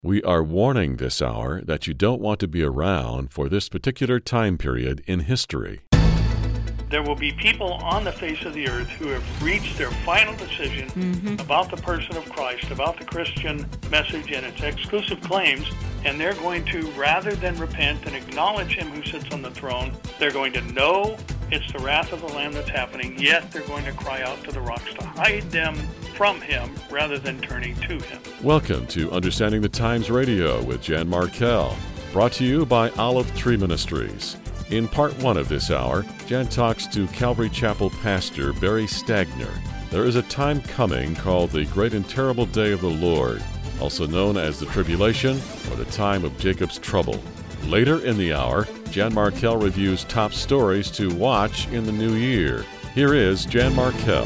We are warning this hour that you don't want to be around for this particular time period in history. There will be people on the face of the earth who have reached their final decision about the person of Christ, about the Christian message and its exclusive claims, and they're going to, rather than repent and acknowledge Him who sits on the throne, they're going to know it's the wrath of the Lamb that's happening, yet they're going to cry out to the rocks to hide them from Him rather than turning to Him. Welcome to Understanding the Times Radio with Jan Markell, brought to you by Olive Tree Ministries. In part one of this hour, Jan talks to Calvary Chapel pastor Barry Stagner. There is a time coming called the Great and Terrible Day of the Lord, also known as the Tribulation or the Time of Jacob's Trouble. Later in the hour, Jan Markell reviews top stories to watch in the new year. Here is Jan Markell.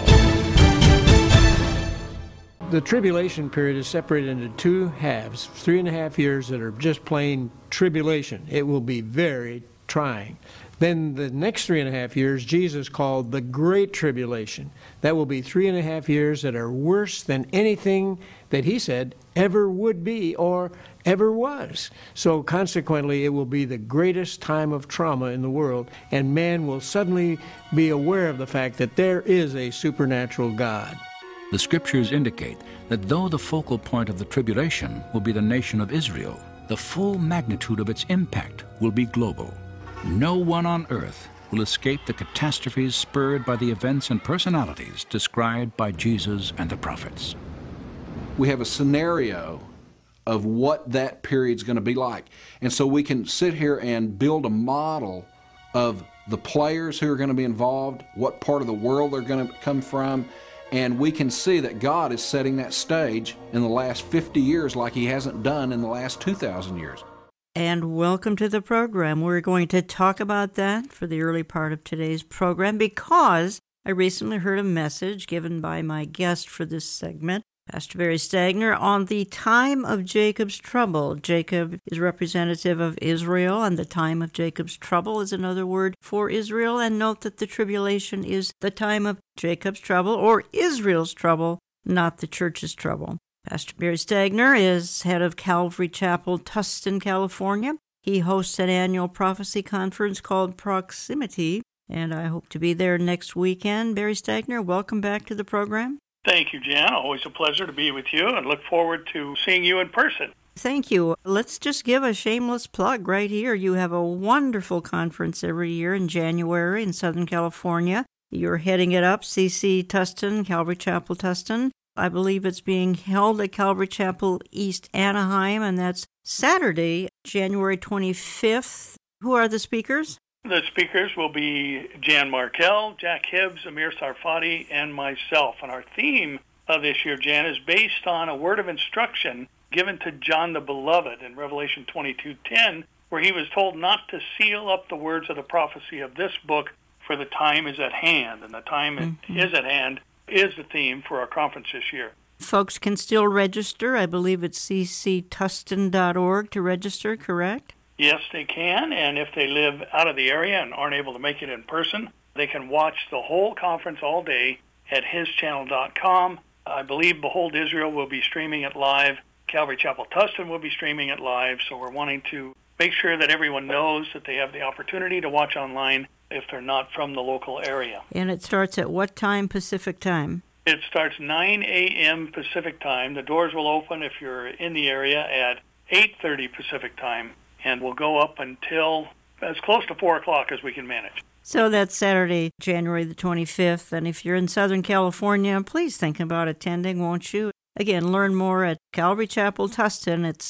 The tribulation period is separated into two halves, 3.5 years that are just plain tribulation. It will be very trying. Then the next 3.5 years, Jesus called the Great Tribulation. That will be 3.5 years that are worse than anything that He said ever would be or ever was. So consequently, it will be the greatest time of trauma in the world, and man will suddenly be aware of the fact that there is a supernatural God. The Scriptures indicate that though the focal point of the tribulation will be the nation of Israel, the full magnitude of its impact will be global. No one on earth will escape the catastrophes spurred by the events and personalities described by Jesus and the prophets. We have a scenario of what that period's going to be like. And so we can sit here and build a model of the players who are going to be involved, what part of the world they're going to come from, and we can see that God is setting that stage in the last 50 years like He hasn't done in the last 2,000 years. And welcome to the program. We're going to talk about that for the early part of today's program because I recently heard a message given by my guest for this segment, Pastor Barry Stagner, on the time of Jacob's trouble. Jacob is representative of Israel, and the time of Jacob's trouble is another word for Israel. And note that the tribulation is the time of Jacob's trouble or Israel's trouble, not the church's trouble. Pastor Barry Stagner is head of Calvary Chapel, Tustin, California. He hosts an annual prophecy conference called Proximity, and I hope to be there next weekend. Barry Stagner, welcome back to the program. Thank you, Jan. Always a pleasure to be with you and look forward to seeing you in person. Thank you. Let's just give a shameless plug right here. You have a wonderful conference every year in January in Southern California. You're heading it up, CC Tustin, Calvary Chapel Tustin. I believe it's being held at Calvary Chapel East Anaheim, and that's Saturday, January 25th. Who are the speakers? The speakers will be Jan Markell, Jack Hibbs, Amir Sarfati, and myself. And our theme of this year, Jan, is based on a word of instruction given to John the Beloved in Revelation 22:10, where he was told not to seal up the words of the prophecy of this book, for the time is at hand. And the time is at hand is the theme for our conference this year. Folks can still register. I believe it's cctustin.org to register, correct? Yes, they can, and if they live out of the area and aren't able to make it in person, they can watch the whole conference all day at hischannel.com. I believe Behold Israel will be streaming it live. Calvary Chapel Tustin will be streaming it live, so we're wanting to make sure that everyone knows that they have the opportunity to watch online if they're not from the local area. And it starts at what time, Pacific time? It starts 9 a.m. Pacific time. The doors will open if you're in the area at 8:30 Pacific time, and we'll go up until as close to 4 o'clock as we can manage. So that's Saturday, January the 25th, and if you're in Southern California, please think about attending, won't you? Again, learn more at Calvary Chapel Tustin at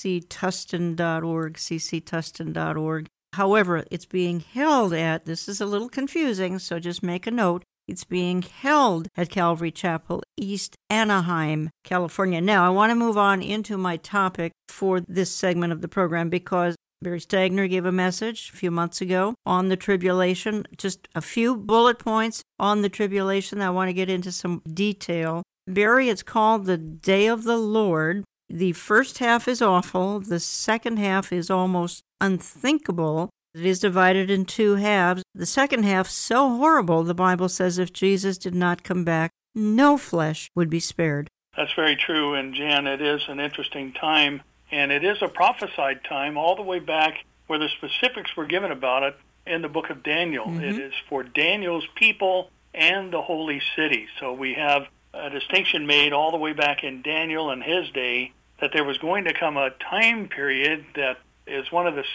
cctustin.org, cctustin.org. However, it's being held at, this is a little confusing, so just make a note, it's being held at Calvary Chapel East Anaheim, California. Now, I want to move on into my topic for this segment of the program because Barry Stagner gave a message a few months ago on the tribulation, just a few bullet points on the tribulation. I want to get into some detail. Barry, it's called the Day of the Lord. The first half is awful. The second half is almost unthinkable. It is divided in two halves. The second half so horrible, the Bible says if Jesus did not come back, no flesh would be spared. That's very true, and Jan, it is an interesting time And it is a prophesied time all the way back where the specifics were given about it in the book of Daniel. Mm-hmm. It is for Daniel's people and the holy city. So we have a distinction made all the way back in Daniel and his day that there was going to come a time period that is one of the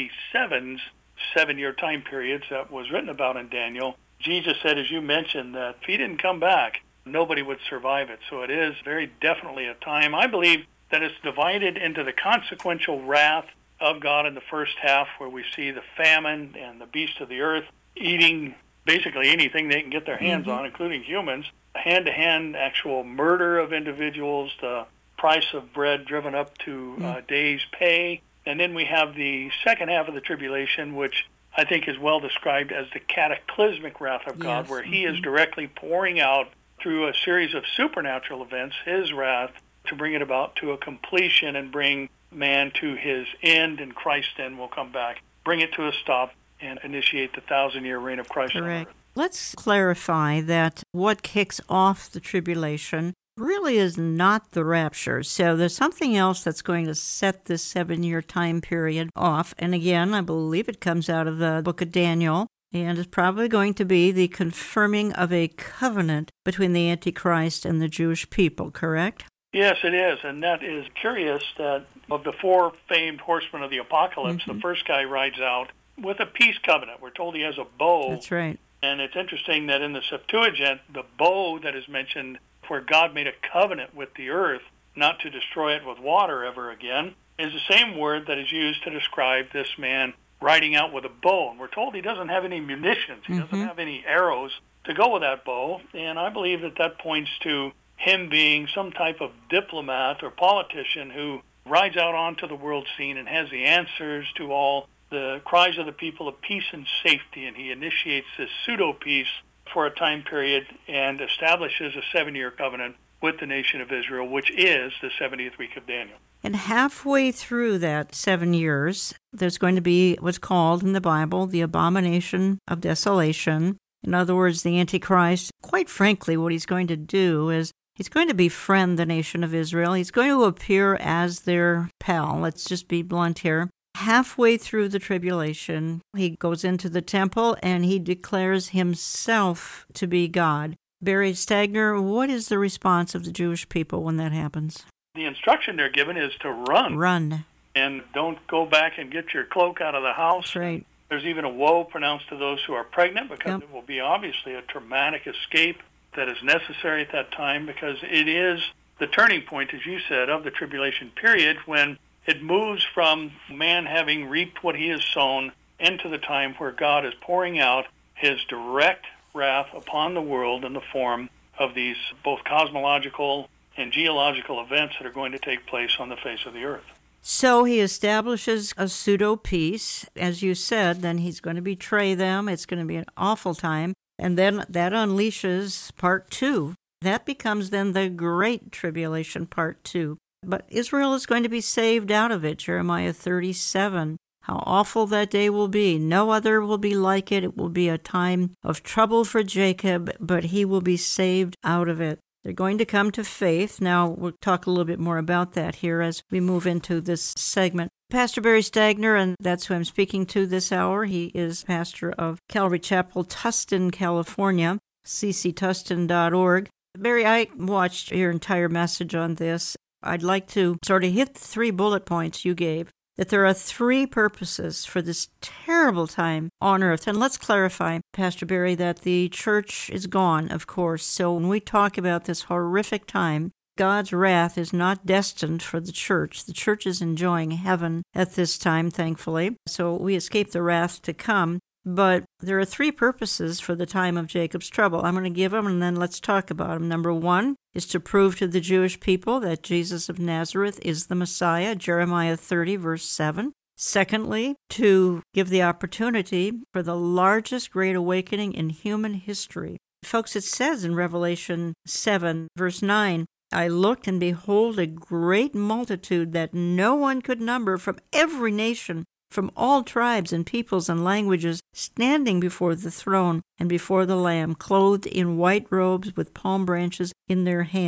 77 7-year time periods that was written about in Daniel. Jesus said, as you mentioned, that if he didn't come back, nobody would survive it. So it is very definitely a time. I believe that it's divided into the consequential wrath of God in the first half, where we see the famine and the beasts of the earth eating basically anything they can get their hands on, including humans, hand-to-hand actual murder of individuals, the price of bread driven up to a day's pay. And then we have the second half of the tribulation, which I think is well described as the cataclysmic wrath of God, where he is directly pouring out through a series of supernatural events his wrath to bring it about to a completion and bring man to his end, and Christ then will come back, bring it to a stop, and initiate the 1,000-year reign of Christ on earth. Let's clarify that what kicks off the tribulation really is not the rapture. So there's something else that's going to set this 7-year time period off. And again, I believe it comes out of the book of Daniel, and it's probably going to be the confirming of a covenant between the Antichrist and the Jewish people, correct? Yes, it is. And that is curious that of the 4 famed horsemen of the apocalypse, the first guy rides out with a peace covenant. We're told he has a bow. That's right. And it's interesting that in the Septuagint, the bow that is mentioned where God made a covenant with the earth not to destroy it with water ever again is the same word that is used to describe this man riding out with a bow. And we're told he doesn't have any munitions. He doesn't have any arrows to go with that bow. And I believe that that points to him being some type of diplomat or politician who rides out onto the world scene and has the answers to all the cries of the people of peace and safety. And he initiates this pseudo-peace for a time period and establishes a 7-year covenant with the nation of Israel, which is the 70th week of Daniel. And halfway through that 7 years, there's going to be what's called in the Bible the abomination of desolation. In other words, the Antichrist, quite frankly, what he's going to do is he's going to befriend the nation of Israel. He's going to appear as their pal. Let's just be blunt here. Halfway through the tribulation, he goes into the temple and he declares himself to be God. Barry Stagner, what is the response of the Jewish people when that happens? The instruction they're given is to run. Run. And don't go back and get your cloak out of the house. That's right. There's even a woe pronounced to those who are pregnant, because it will be obviously a traumatic escape that is necessary at that time, because it is the turning point, as you said, of the tribulation period, when it moves from man having reaped what he has sown into the time where God is pouring out his direct wrath upon the world in the form of these both cosmological and geological events that are going to take place on the face of the earth. So he establishes a pseudo-peace. As you said, then he's going to betray them. It's going to be an awful time. And then that unleashes part 2. That becomes then the Great Tribulation, part 2. But Israel is going to be saved out of it, Jeremiah 37. How awful that day will be. No other will be like it. It will be a time of trouble for Jacob, but he will be saved out of it. They're going to come to faith. Now, we'll talk a little bit more about that here as we move into this segment. Pastor Barry Stagner, and that's who I'm speaking to this hour. He is pastor of Calvary Chapel, Tustin, California, cctustin.org. Barry, I watched your entire message on this. I'd like to sort of hit the 3 bullet points you gave, that there are 3 purposes for this terrible time on earth. And let's clarify, Pastor Barry, that the church is gone, of course. So when we talk about this horrific time, God's wrath is not destined for the church. The church is enjoying heaven at this time, thankfully. So we escape the wrath to come. But there are 3 purposes for the time of Jacob's trouble. I'm going to give them, and then let's talk about them. Number 1 is to prove to the Jewish people that Jesus of Nazareth is the Messiah, Jeremiah 30, verse 7. Secondly, to give the opportunity for the largest great awakening in human history. Folks, it says in Revelation 7, verse 9, I looked, and behold, a great multitude that no one could number, from every nation, from all tribes and peoples and languages, standing before the throne and before the Lamb, clothed in white robes with palm branches in their hands.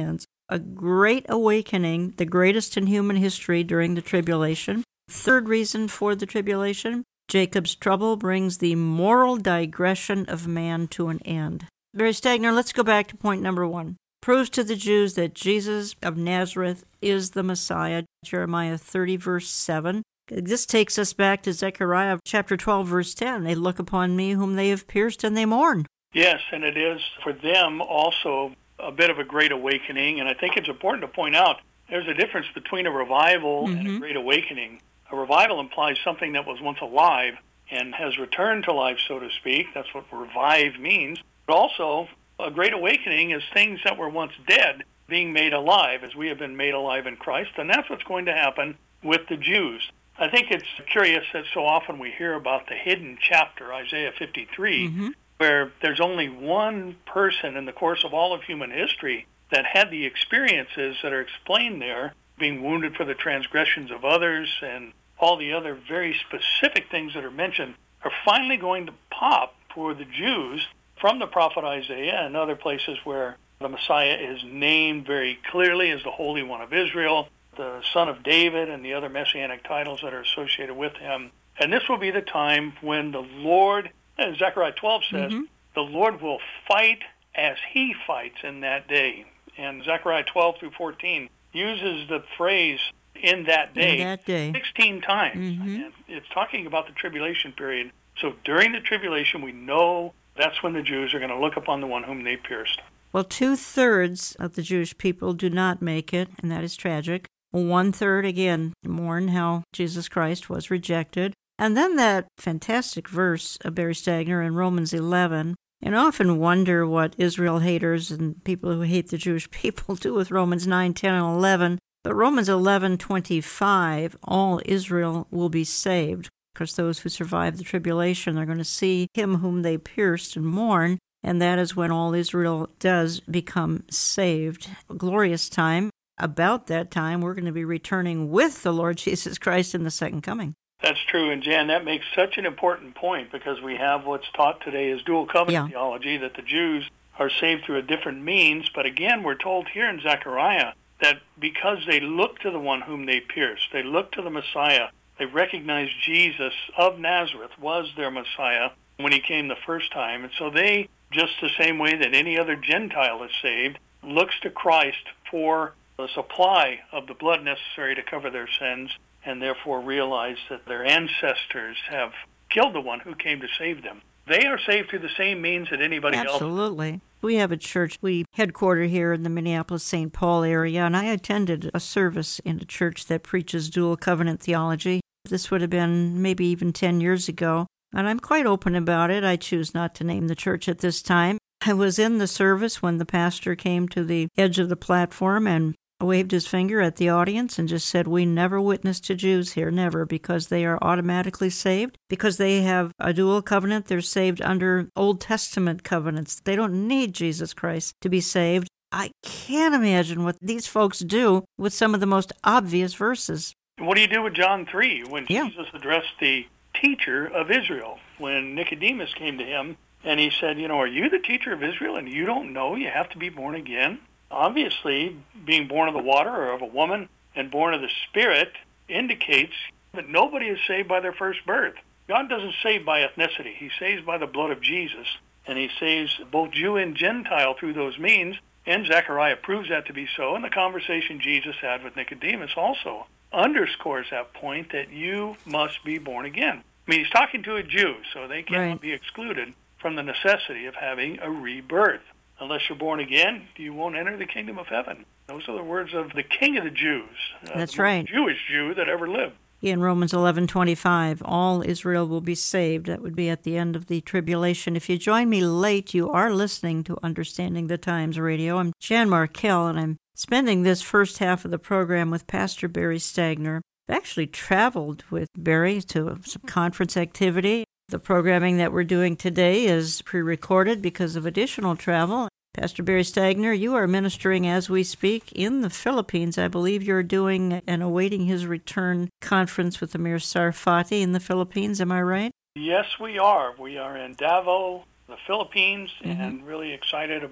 a great awakening, the greatest in human history during the tribulation. Third reason for the tribulation, Jacob's trouble brings the moral digression of man to an end. Barry Stagner, let's go back to point number 1. Proves to the Jews that Jesus of Nazareth is the Messiah, Jeremiah 30, verse 7. This takes us back to Zechariah chapter 12, verse 10. They look upon me whom they have pierced, and they mourn. Yes, and it is for them also a bit of a great awakening, and I think it's important to point out there's a difference between a revival and a great awakening. A revival implies something that was once alive and has returned to life, so to speak. That's what revive means. But also, a great awakening is things that were once dead being made alive, as we have been made alive in Christ, and that's what's going to happen with the Jews. I think it's curious that so often we hear about the hidden chapter, Isaiah 53, where there's only one person in the course of all of human history that had the experiences that are explained there, being wounded for the transgressions of others, and all the other very specific things that are mentioned are finally going to pop for the Jews from the prophet Isaiah and other places where the Messiah is named very clearly as the Holy One of Israel, the Son of David, and the other messianic titles that are associated with him. And this will be the time when the Lord, as Zechariah 12 says, the Lord will fight as he fights in that day. And Zechariah 12 through 14 uses the phrase in that day 16 times. And it's talking about the tribulation period. So during the tribulation, we know that's when the Jews are going to look upon the one whom they pierced. Well, 2/3 of the Jewish people do not make it, and that is tragic. 1/3, again, mourn how Jesus Christ was rejected. And then that fantastic verse of Barry Stagner in Romans 11, and I often wonder what Israel haters and people who hate the Jewish people do with Romans 9, 10, and 11. But Romans 11:25, all Israel will be saved. Of course, those who survive the tribulation are going to see him whom they pierced and mourn, and that is when all Israel does become saved. A glorious time. About that time, we're going to be returning with the Lord Jesus Christ in the second coming. That's true, and Jan, that makes such an important point because we have what's taught today as dual covenant theology, that the Jews are saved through a different means, but again, we're told here in Zechariah that because they look to the one whom they pierced, they look to the Messiah, they recognize Jesus of Nazareth was their Messiah when he came the first time, and so they, just the same way that any other Gentile is saved, looks to Christ for the supply of the blood necessary to cover their sins, and therefore realize that their ancestors have killed the one who came to save them. They are saved through the same means that anybody else. Absolutely. We have a church. We headquarter here in the Minneapolis-St. Paul area, and I attended a service in a church that preaches dual covenant theology. This would have been maybe even 10 years ago, and I'm quite open about it. I choose not to name the church at this time. I was in the service when the pastor came to the edge of the platform and waved his finger at the audience and just said, "We never witness to Jews here, never, because they are automatically saved. Because they have a dual covenant, they're saved under Old Testament covenants. They don't need Jesus Christ to be saved." I can't imagine what these folks do with some of the most obvious verses. What do you do with John 3 when Jesus addressed the teacher of Israel? When Nicodemus came to him and he said, "Are you the teacher of Israel and you don't know you have to be born again?" Obviously, being born of the water or of a woman and born of the Spirit indicates that nobody is saved by their first birth. God doesn't save by ethnicity. He saves by the blood of Jesus, and he saves both Jew and Gentile through those means, and Zechariah proves that to be so, and the conversation Jesus had with Nicodemus also underscores that point that you must be born again. I mean, he's talking to a Jew, so they cannot be excluded from the necessity of having a rebirth. Unless you're born again, you won't enter the kingdom of heaven. Those are the words of the King of the Jews. That's the right. Jewish Jew that ever lived. In Romans 11:25, all Israel will be saved. That would be at the end of the tribulation. If you join me late, you are listening to Understanding the Times Radio. I'm Jan Markell, and I'm spending this first half of the program with Pastor Barry Stagner. I actually traveled with Barry to some conference activity. The programming that we're doing today is pre-recorded because of additional travel. Pastor Barry Stagner, you are ministering as we speak in the Philippines. I believe you're doing an Awaiting His Return conference with Amir Tsarfati in the Philippines. Am I right? Yes, we are. We are in Davao, the Philippines, and really excited about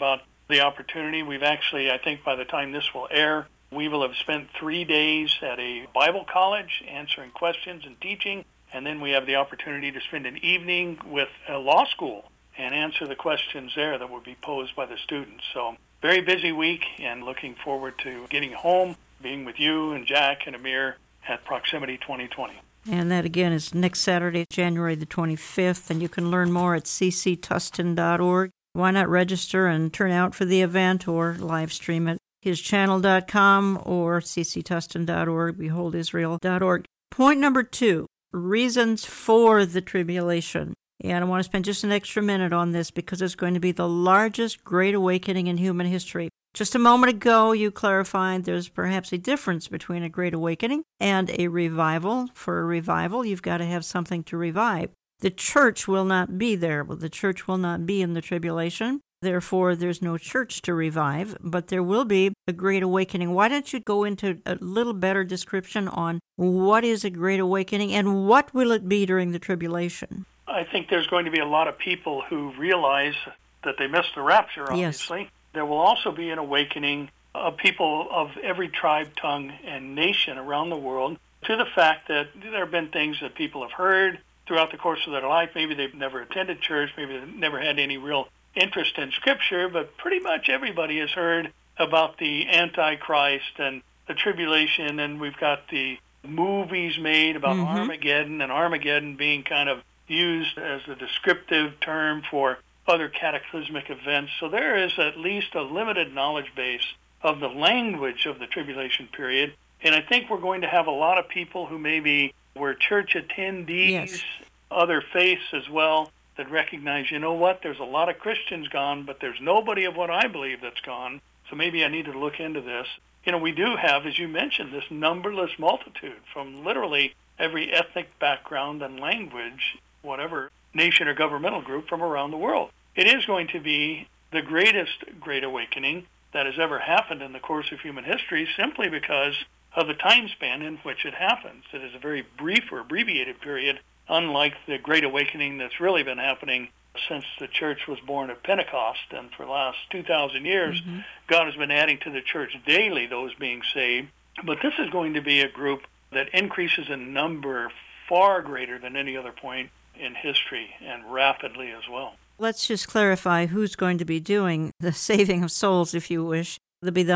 the opportunity. We've actually, I think by the time this will air, we will have spent 3 days at a Bible college answering questions and teaching, and then we have the opportunity to spend an evening with a law school and answer the questions there that will be posed by the students. So very busy week, and looking forward to getting home, being with you and Jack and Amir at Proximity 2020. And that, again, is next Saturday, January the 25th, and you can learn more at cctustin.org. Why not register and turn out for the event or live stream it? hischannel.com or cctustin.org, beholdisrael.org. Point number 2, reasons for the tribulation. And I want to spend just an extra minute on this because it's going to be the largest Great Awakening in human history. Just a moment ago, you clarified there's perhaps a difference between a Great Awakening and a revival. For a revival, you've got to have something to revive. The church will not be there. The church will not be in the tribulation. Therefore, there's no church to revive, but there will be a Great Awakening. Why don't you go into a little better description on what is a Great Awakening and what will it be during the tribulation? I think there's going to be a lot of people who realize that they missed the rapture, obviously. Yes. There will also be an awakening of people of every tribe, tongue, and nation around the world to the fact that there have been things that people have heard throughout the course of their life. Maybe they've never attended church, maybe they've never had any real interest in Scripture, but pretty much everybody has heard about the Antichrist and the tribulation, and we've got the movies made about Armageddon, and Armageddon being kind of used as a descriptive term for other cataclysmic events. So there is at least a limited knowledge base of the language of the tribulation period, and I think we're going to have a lot of people who maybe were church attendees, other faiths as well, that recognize, you know what, there's a lot of Christians gone, but there's nobody of what I believe that's gone, so maybe I need to look into this. You know, we do have, as you mentioned, this numberless multitude from literally every ethnic background and language, whatever nation or governmental group from around the world. It is going to be the greatest Great Awakening that has ever happened in the course of human history, simply because of the time span in which it happens. It is a very brief or abbreviated period, unlike the Great Awakening that's really been happening since the church was born at Pentecost. And for the last 2,000 years, God has been adding to the church daily those being saved. But this is going to be a group that increases in number far greater than any other point in history, and rapidly as well. Let's just clarify who's going to be doing the saving of souls, if you wish. There'll be the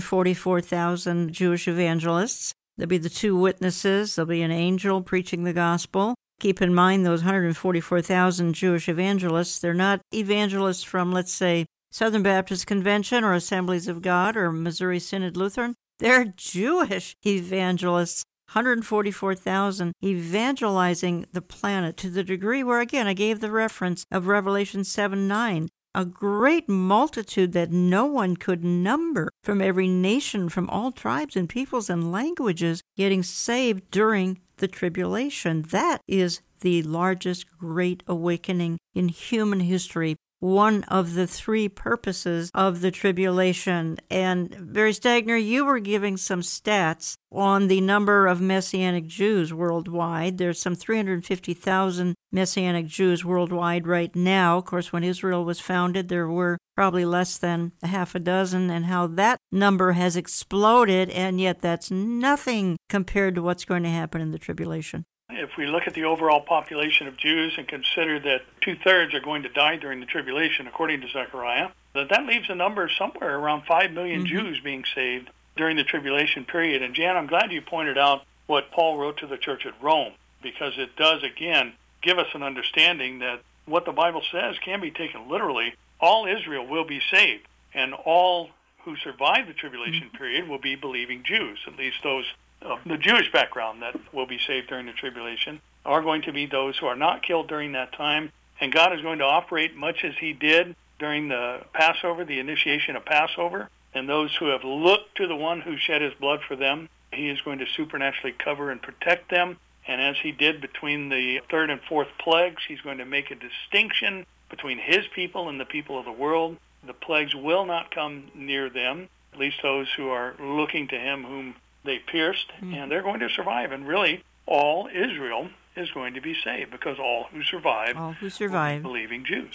144,000 Jewish evangelists. There'll be the 2 witnesses. There'll be an angel preaching the gospel. Keep in mind those 144,000 Jewish evangelists, they're not evangelists from, let's say, Southern Baptist Convention or Assemblies of God or Missouri Synod Lutheran. They're Jewish evangelists. 144,000 evangelizing the planet to the degree where, again, I gave the reference of Revelation 7:9, a great multitude that no one could number from every nation, from all tribes and peoples and languages getting saved during the tribulation. That is the largest Great Awakening in human history. One of the 3 purposes of the tribulation. And Barry Stagner, you were giving some stats on the number of Messianic Jews worldwide. There's some 350,000 Messianic Jews worldwide right now. Of course, when Israel was founded, there were probably less than a half a dozen, and how that number has exploded, and yet that's nothing compared to what's going to happen in the tribulation. If we look at the overall population of Jews and consider that 2/3 are going to die during the tribulation, according to Zechariah, that leaves a number somewhere around 5 million Jews being saved during the tribulation period. And Jan, I'm glad you pointed out what Paul wrote to the church at Rome, because it does, again, give us an understanding that what the Bible says can be taken literally. All Israel will be saved, and all who survive the tribulation period will be believing Jews, at least those of the Jewish background that will be saved during the tribulation are going to be those who are not killed during that time. And God is going to operate much as he did during the Passover, the initiation of Passover. And those who have looked to the one who shed his blood for them, he is going to supernaturally cover and protect them. And as he did between the 3rd and 4th plagues, he's going to make a distinction between his people and the people of the world. The plagues will not come near them, at least those who are looking to him whom they pierced, and they're going to survive. And really, all Israel is going to be saved, because all who survive will be believing Jews.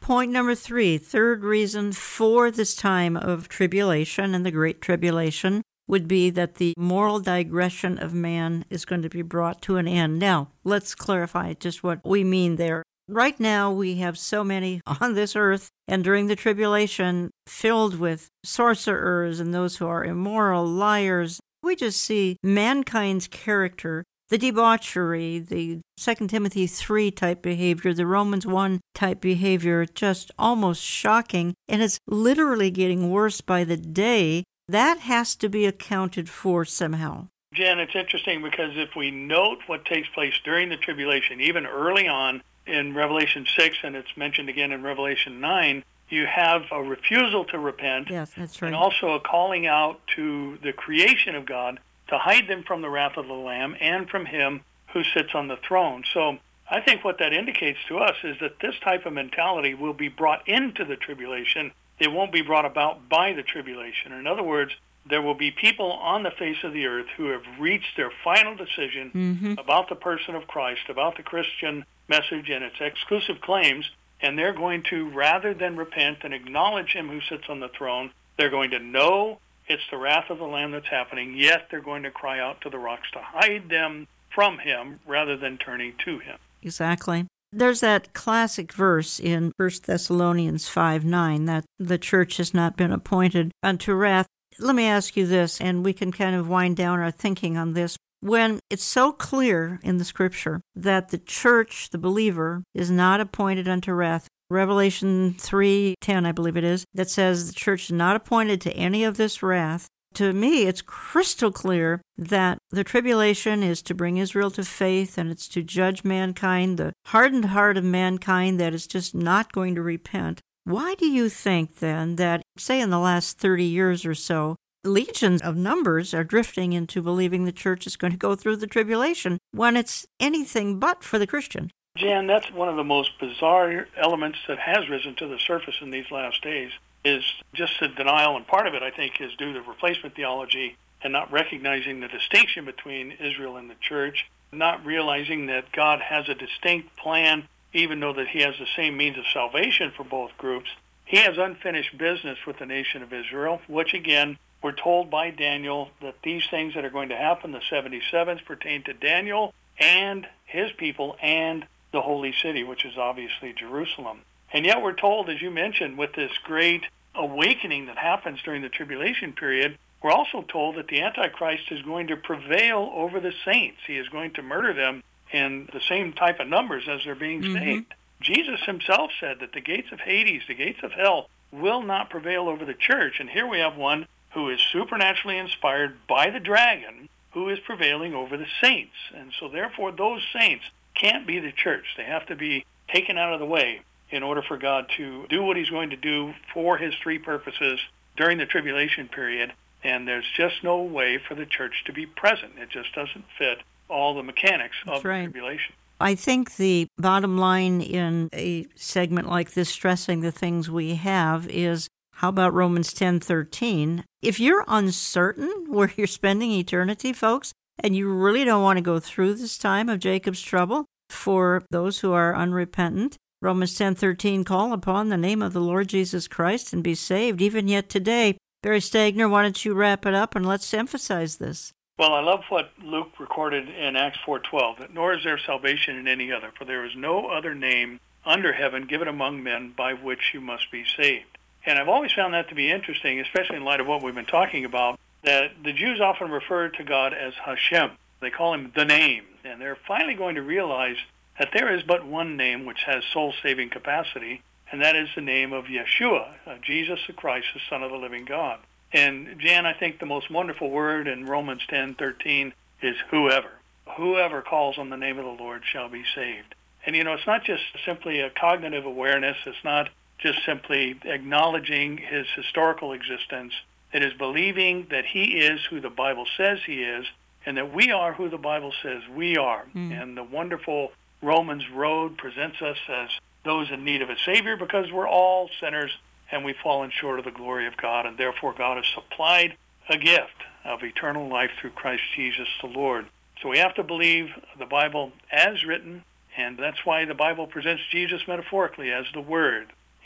point number 3, third reason for this time of tribulation and the Great Tribulation would be that the moral digression of man is going to be brought to an end. Now, let's clarify just what we mean there. Right now, we have so many on this earth, and during the tribulation, filled with sorcerers and those who are immoral, liars. We just see mankind's character, the debauchery, the 2 Timothy 3 type behavior, the Romans 1 type behavior, just almost shocking, and it's literally getting worse by the day. That has to be accounted for somehow. Jen, it's interesting because if we note what takes place during the tribulation, even early on in Revelation 6, and it's mentioned again in Revelation 9, you have a refusal to repent. Yes, that's right. And also a calling out to the creation of God to hide them from the wrath of the Lamb and from him who sits on the throne. So I think what that indicates to us is that this type of mentality will be brought into the tribulation. It won't be brought about by the tribulation. In other words, there will be people on the face of the earth who have reached their final decision about the person of Christ, about the Christian message and its exclusive claims, and they're going to, rather than repent and acknowledge him who sits on the throne, they're going to know it's the wrath of the Lamb that's happening, yet they're going to cry out to the rocks to hide them from him rather than turning to him. Exactly. There's that classic verse in 1 Thessalonians 5:9 that the church has not been appointed unto wrath. Let me ask you this, and we can kind of wind down our thinking on this. When it's so clear in the Scripture that the church, the believer, is not appointed unto wrath, Revelation 3:10, I believe it is, that says the church is not appointed to any of this wrath, to me, it's crystal clear that the tribulation is to bring Israel to faith, and it's to judge mankind, the hardened heart of mankind that is just not going to repent. Why do you think, then, that, say in the last 30 years or so, legions of numbers are drifting into believing the church is going to go through the tribulation when it's anything but for the Christian? Jan, that's one of the most bizarre elements that has risen to the surface in these last days, is just the denial, and part of it, I think, is due to replacement theology and not recognizing the distinction between Israel and the church, not realizing that God has a distinct plan, even though that he has the same means of salvation for both groups. He has unfinished business with the nation of Israel, which, again, we're told by Daniel that these things that are going to happen, the 77s, pertain to Daniel and his people and the holy city, which is obviously Jerusalem. And yet we're told, as you mentioned, with this great awakening that happens during the tribulation period, we're also told that the Antichrist is going to prevail over the saints. He is going to murder them in the same type of numbers as they're being saved. Jesus himself said that the gates of Hades, the gates of hell, will not prevail over the church. And here we have one who is supernaturally inspired by the dragon, who is prevailing over the saints. And so therefore those saints can't be the church. They have to be taken out of the way in order for God to do what he's going to do for his three purposes during the tribulation period. And there's just no way for the church to be present. It just doesn't fit all the mechanics of the tribulation. I think the bottom line in a segment like this, stressing the things we have, is how about Romans 10:13? If you're uncertain where you're spending eternity, folks, and you really don't want to go through this time of Jacob's trouble for those who are unrepentant, Romans 10:13, call upon the name of the Lord Jesus Christ and be saved, even yet today. Barry Stagner, why don't you wrap it up and let's emphasize this. Well, I love what Luke recorded in Acts 4:12, that nor is there salvation in any other, for there is no other name under heaven given among men by which you must be saved. And I've always found that to be interesting, especially in light of what we've been talking about, that the Jews often refer to God as Hashem. They call him the name, and they're finally going to realize that there is but one name which has soul-saving capacity, and that is the name of Yeshua, Jesus the Christ, the Son of the living God. And Jan, I think the most wonderful word in Romans 10:13 is whoever. Whoever calls on the name of the Lord shall be saved. And it's not just simply a cognitive awareness. It's not just simply acknowledging his historical existence. It is believing that he is who the Bible says he is, and that we are who the Bible says we are. And the wonderful Romans road presents us as those in need of a Savior, because we're all sinners and we've fallen short of the glory of God, and therefore God has supplied a gift of eternal life through Christ Jesus the Lord. So we have to believe the Bible as written, and that's why the Bible presents Jesus metaphorically as the Word.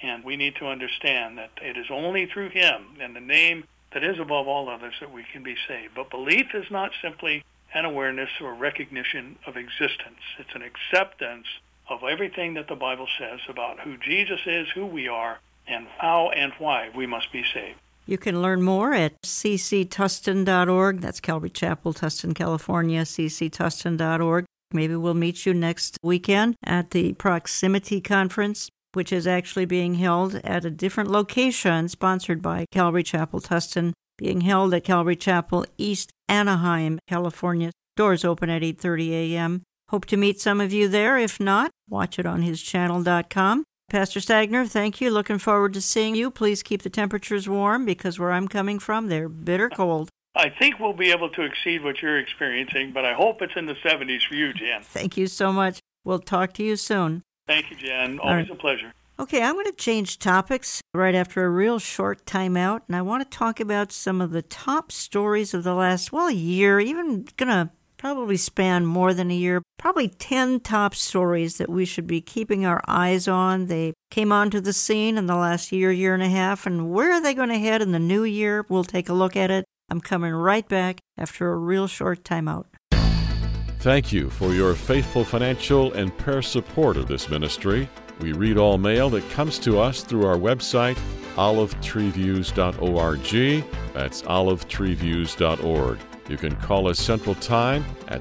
And we need to understand that it is only through him and the name that is above all others that we can be saved. But belief is not simply an awareness or recognition of existence. It's an acceptance of everything that the Bible says about who Jesus is, who we are, and how and why we must be saved. You can learn more at cctustin.org. That's Calvary Chapel, Tustin, California, cctustin.org. Maybe we'll meet you next weekend at the Proximity Conference, which is actually being held at a different location, sponsored by Calvary Chapel, Tustin, being held at Calvary Chapel, East Anaheim, California. Doors open at 8:30 a.m. Hope to meet some of you there. If not, watch it on hischannel.com. Pastor Stagner, thank you. Looking forward to seeing you. Please keep the temperatures warm, because where I'm coming from, they're bitter cold. I think we'll be able to exceed what you're experiencing, but I hope it's in the 70s for you, Jan. Thank you so much. We'll talk to you soon. Thank you, Jan. Always a pleasure. Okay, I'm going to change topics right after a real short timeout, and I want to talk about some of the top stories of the last, year, even going to probably span more than a year, probably 10 top stories that we should be keeping our eyes on. They came onto the scene in the last year and a half, and where are they going to head in the new year? We'll take a look at it. I'm coming right back after a real short timeout. Thank you for your faithful financial and prayer support of this ministry. We read all mail that comes to us through our website, olivetreeviews.org. That's olivetreeviews.org. You can call us Central Time at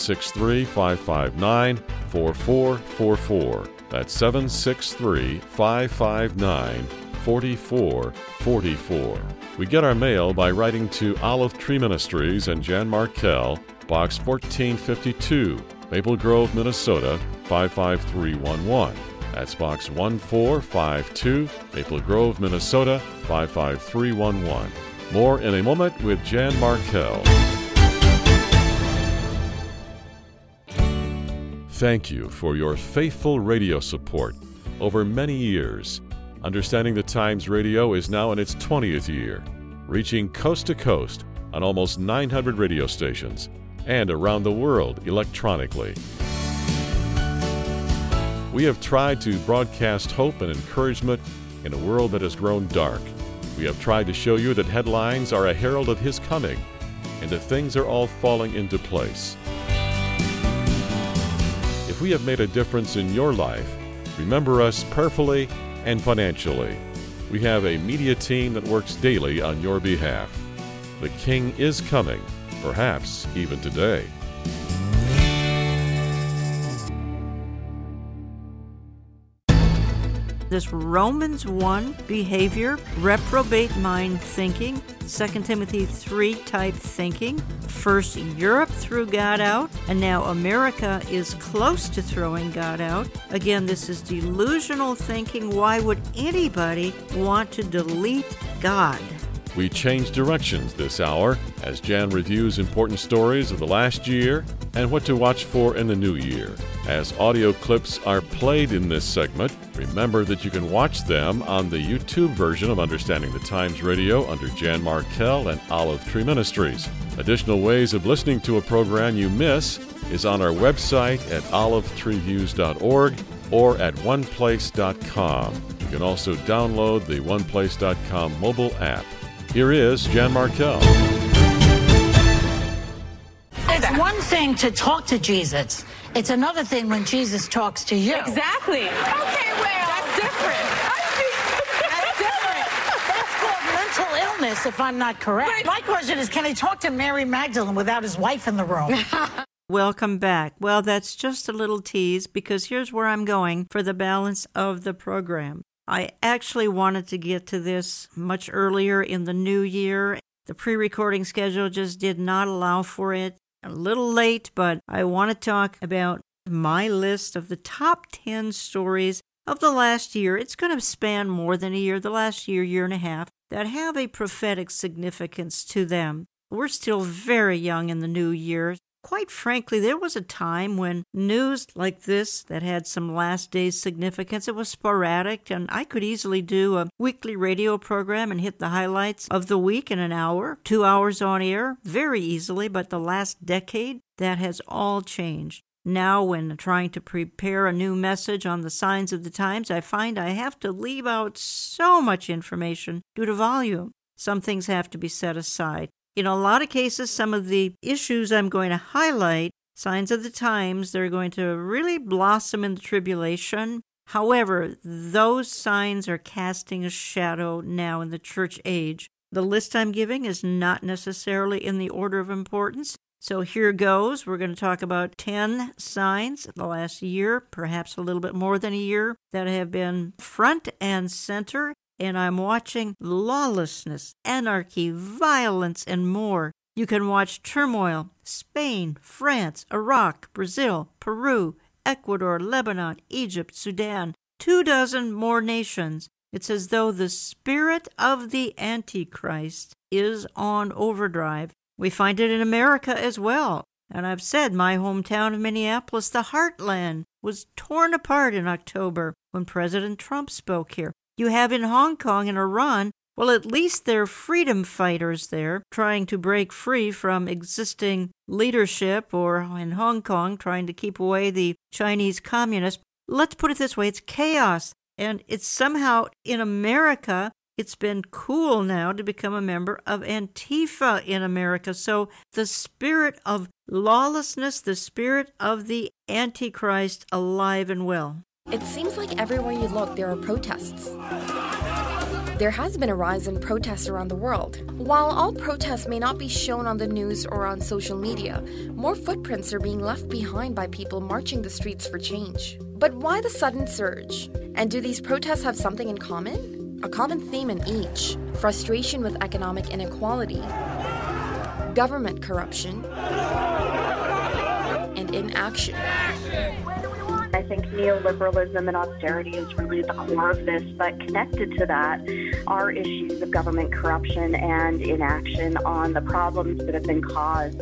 763-559-4444. That's 763-559-4444. We get our mail by writing to Olive Tree Ministries and Jan Markell, Box 1452, Maple Grove, Minnesota, 55311. That's Box 1452, Maple Grove, Minnesota, 55311. More in a moment with Jan Markell. Thank you for your faithful radio support over many years. Understanding the Times Radio is now in its 20th year, reaching coast to coast on almost 900 radio stations and around the world electronically. We have tried to broadcast hope and encouragement in a world that has grown dark. We have tried to show you that headlines are a herald of His coming and that things are all falling into place. If we have made a difference in your life, remember us prayerfully and financially. We have a media team that works daily on your behalf. The King is coming, perhaps even today. This Romans 1 behavior, reprobate mind thinking, 2 Timothy 3 type thinking. First, Europe threw God out, and now America is close to throwing God out. Again, this is delusional thinking. Why would anybody want to delete God? We change directions this hour as Jan reviews important stories of the last year and what to watch for in the new year. As audio clips are played in this segment, remember that you can watch them on the YouTube version of Understanding the Times Radio under Jan Markell and Olive Tree Ministries. Additional ways of listening to a program you miss is on our website at olivetreeviews.org or at oneplace.com. You can also download the oneplace.com mobile app. Here is Jan Markell. It's one thing to talk to Jesus. It's another thing when Jesus talks to you. Exactly. Okay, well, that's different. That's different. That's called mental illness, if I'm not correct. Right. My question is, can he talk to Mary Magdalene without his wife in the room? Welcome back. Well, that's just a little tease, because here's where I'm going for the balance of the program. I actually wanted to get to this much earlier in the new year. The pre-recording schedule just did not allow for it. A little late, but I want to talk about my list of the top 10 stories of the last year. It's going to span more than a year, the last year and a half, that have a prophetic significance to them. We're still very young in the new year. Quite frankly, there was a time when news like this that had some last days significance, it was sporadic, and I could easily do a weekly radio program and hit the highlights of the week in an hour, 2 hours on air, very easily. But the last decade, that has all changed. Now, when trying to prepare a new message on the signs of the times, I find I have to leave out so much information due to volume. Some things have to be set aside. In a lot of cases, some of the issues I'm going to highlight, signs of the times, they're going to really blossom in the tribulation. However, those signs are casting a shadow now in the church age. The list I'm giving is not necessarily in the order of importance. So here goes. We're going to talk about 10 signs in the last year, perhaps a little bit more than a year, that have been front and center. And I'm watching lawlessness, anarchy, violence, and more. You can watch turmoil, Spain, France, Iraq, Brazil, Peru, Ecuador, Lebanon, Egypt, Sudan, 24 more nations. It's as though the spirit of the Antichrist is on overdrive. We find it in America as well. And I've said my hometown of Minneapolis, the heartland, was torn apart in October when President Trump spoke here. You have in Hong Kong and Iran, well, at least they're freedom fighters there, trying to break free from existing leadership, or in Hong Kong, trying to keep away the Chinese communists. Let's put it this way, it's chaos. And it's somehow, in America, it's been cool now to become a member of Antifa in America. So the spirit of lawlessness, the spirit of the Antichrist, alive and well. It seems like everywhere you look, there are protests. There has been a rise in protests around the world. While all protests may not be shown on the news or on social media, more footprints are being left behind by people marching the streets for change. But why the sudden surge? And do these protests have something in common? A common theme in each: frustration with economic inequality, government corruption, and inaction. I think neoliberalism and austerity is really the core of this, but connected to that are issues of government corruption and inaction on the problems that have been caused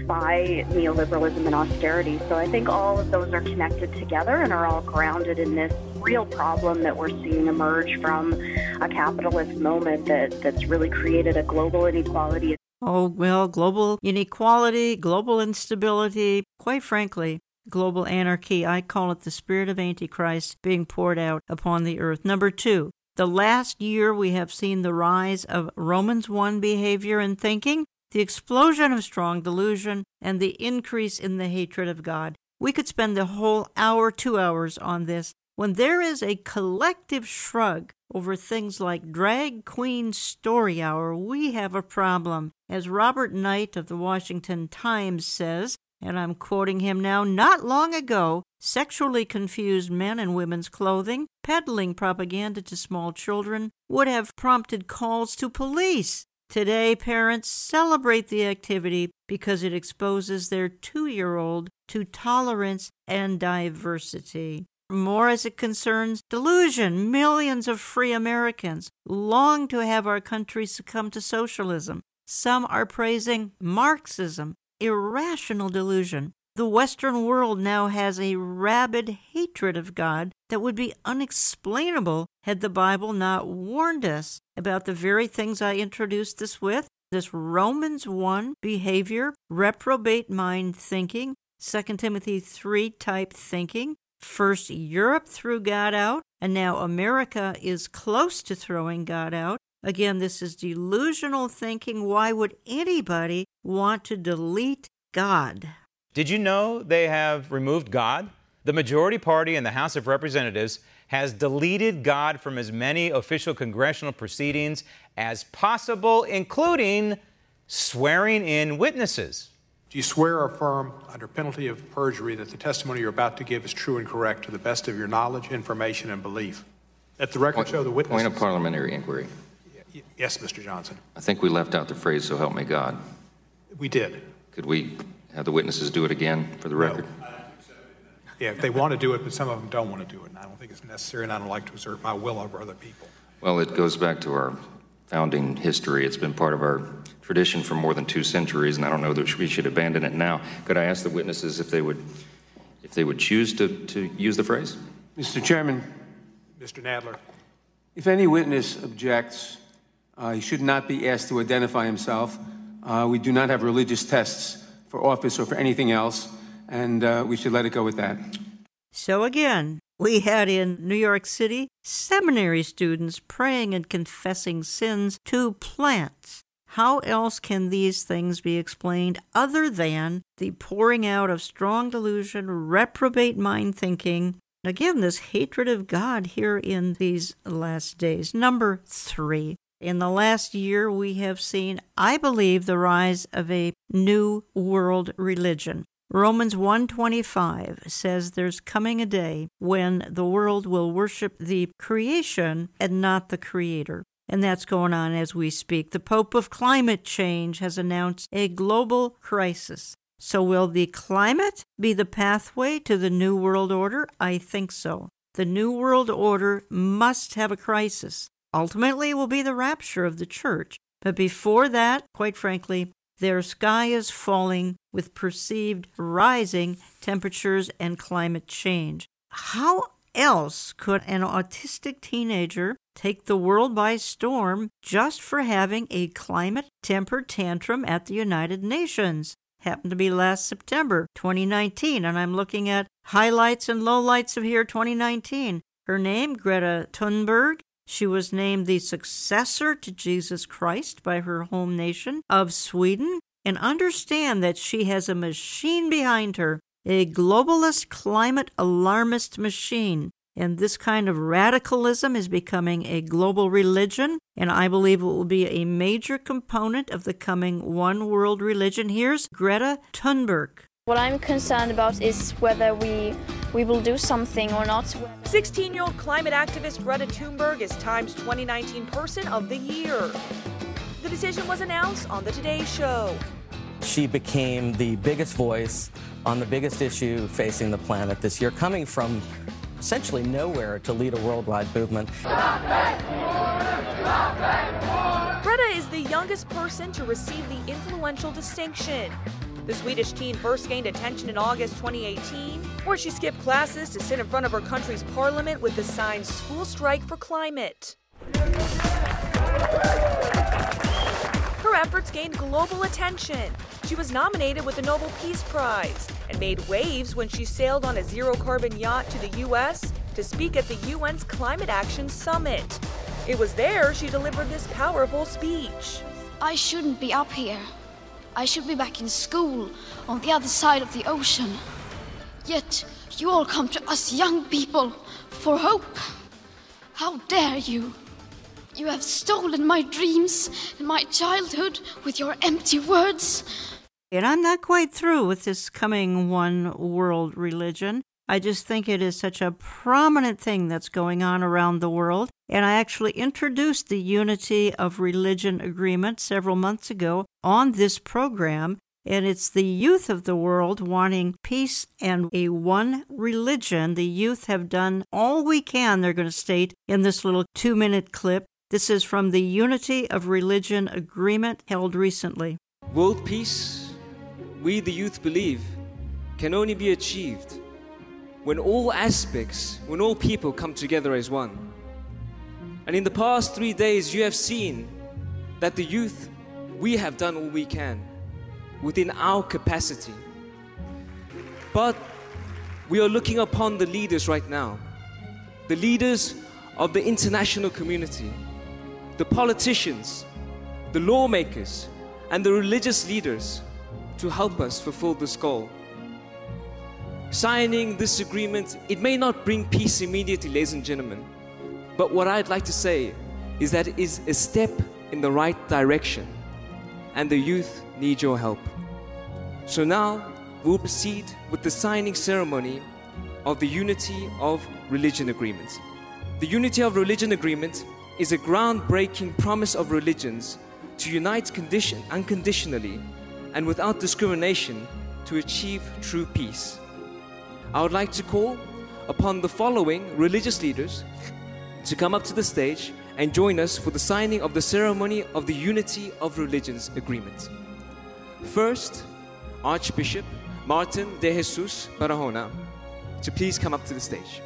by neoliberalism and austerity. So I think all of those are connected together and are all grounded in this real problem that we're seeing emerge from a capitalist moment that's really created a global inequality. Oh, well, global inequality, global instability, quite frankly, global anarchy. I call it the spirit of Antichrist being poured out upon the earth. Number 2, the last year we have seen the rise of Romans 1 behavior and thinking, the explosion of strong delusion, and the increase in the hatred of God. We could spend the whole hour, 2 hours on this. When there is a collective shrug over things like Drag Queen Story Hour, we have a problem. As Robert Knight of the Washington Times says, and I'm quoting him now, not long ago, sexually confused men in women's clothing, peddling propaganda to small children, would have prompted calls to police. Today, parents celebrate the activity because it exposes their 2-year-old to tolerance and diversity. More as it concerns delusion. Millions of free Americans long to have our country succumb to socialism. Some are praising Marxism. Irrational delusion. The Western world now has a rabid hatred of God that would be unexplainable had the Bible not warned us about the very things I introduced this with, this Romans 1 behavior, reprobate mind thinking, 2 Timothy 3 type thinking. First, Europe threw God out, and now America is close to throwing God out. Again, this is delusional thinking. Why would anybody want to delete God? Did you know they have removed God? The majority party in the House of Representatives has deleted God from as many official congressional proceedings as possible, including swearing in witnesses. Do you swear or affirm under penalty of perjury that the testimony you're about to give is true and correct to the best of your knowledge, information, and belief? Let the record show the witnesses. Point of parliamentary inquiry. Yes, Mr. Johnson. I think we left out the phrase, "so help me God." We did. Could we have the witnesses do it again for the record? No. Yeah, if they want to do it, but some of them don't want to do it. And I don't think it's necessary, and I don't like to assert my will over other people. Well, it goes back to our founding history. It's been part of our tradition for more than 2 centuries, and I don't know that we should abandon it now. Could I ask the witnesses if they would choose to use the phrase? Mr. Chairman. Mr. Nadler. If any witness objects, he should not be asked to identify himself. We do not have religious tests for office or for anything else. and we should let it go with that. So again, we had in New York City seminary students praying and confessing sins to plants. How else can these things be explained other than the pouring out of strong delusion, reprobate mind thinking? Again, this hatred of God here in these last days. Number 3. In the last year, we have seen, I believe, the rise of a new world religion. Romans 1:25 says there's coming a day when the world will worship the creation and not the creator. And that's going on as we speak. The Pope of Climate Change has announced a global crisis. So will the climate be the pathway to the New World Order? I think so. The New World Order must have a crisis. Ultimately, it will be the rapture of the church. But before that, quite frankly, their sky is falling with perceived rising temperatures and climate change. How else could an autistic teenager take the world by storm just for having a climate temper tantrum at the United Nations? Happened to be last September 2019, and I'm looking at highlights and lowlights of here 2019. Her name, Greta Thunberg. She was named the successor to Jesus Christ by her home nation of Sweden. And understand that she has a machine behind her, a globalist climate alarmist machine. And this kind of radicalism is becoming a global religion, and I believe it will be a major component of the coming one world religion. Here's Greta Thunberg. What I'm concerned about is whether we will do something or not. 16-year-old climate activist Greta Thunberg is Time's 2019 Person of the Year. The decision was announced on the Today Show. She became the biggest voice on the biggest issue facing the planet this year, coming from essentially nowhere to lead a worldwide movement. Greta is the youngest person to receive the influential distinction. The Swedish teen first gained attention in August 2018, where she skipped classes to sit in front of her country's parliament with the sign "School Strike for Climate." Her efforts gained global attention. She was nominated with the Nobel Peace Prize and made waves when she sailed on a zero-carbon yacht to the U.S. to speak at the UN's Climate Action Summit. It was there she delivered this powerful speech. I shouldn't be up here. I should be back in school on the other side of the ocean. Yet you all come to us young people for hope. How dare you? You have stolen my dreams and my childhood with your empty words. And I'm not quite through with this coming one world religion. I just think it is such a prominent thing that's going on around the world. And I actually introduced the Unity of Religion Agreement several months ago on this program. And it's the youth of the world wanting peace and a one religion. The youth have done all we can, they're going to state in this little 2-minute clip. This is from the Unity of Religion Agreement held recently. World peace, we the youth believe, can only be achieved when all aspects, when all people come together as one. And in the past 3 days, you have seen that the youth, we have done all we can within our capacity. But we are looking upon the leaders right now, the leaders of the international community, the politicians, the lawmakers, and the religious leaders to help us fulfill this goal. Signing this agreement, it may not bring peace immediately, ladies and gentlemen, but what I'd like to say is that it is a step in the right direction, and the youth need your help. So now we'll proceed with the signing ceremony of the Unity of Religion Agreement. The Unity of Religion Agreement is a groundbreaking promise of religions to unite unconditionally and without discrimination to achieve true peace. I would like to call upon the following religious leaders to come up to the stage and join us for the signing of the ceremony of the Unity of Religions Agreement. First, Archbishop Martin de Jesus Barahona to please come up to the stage.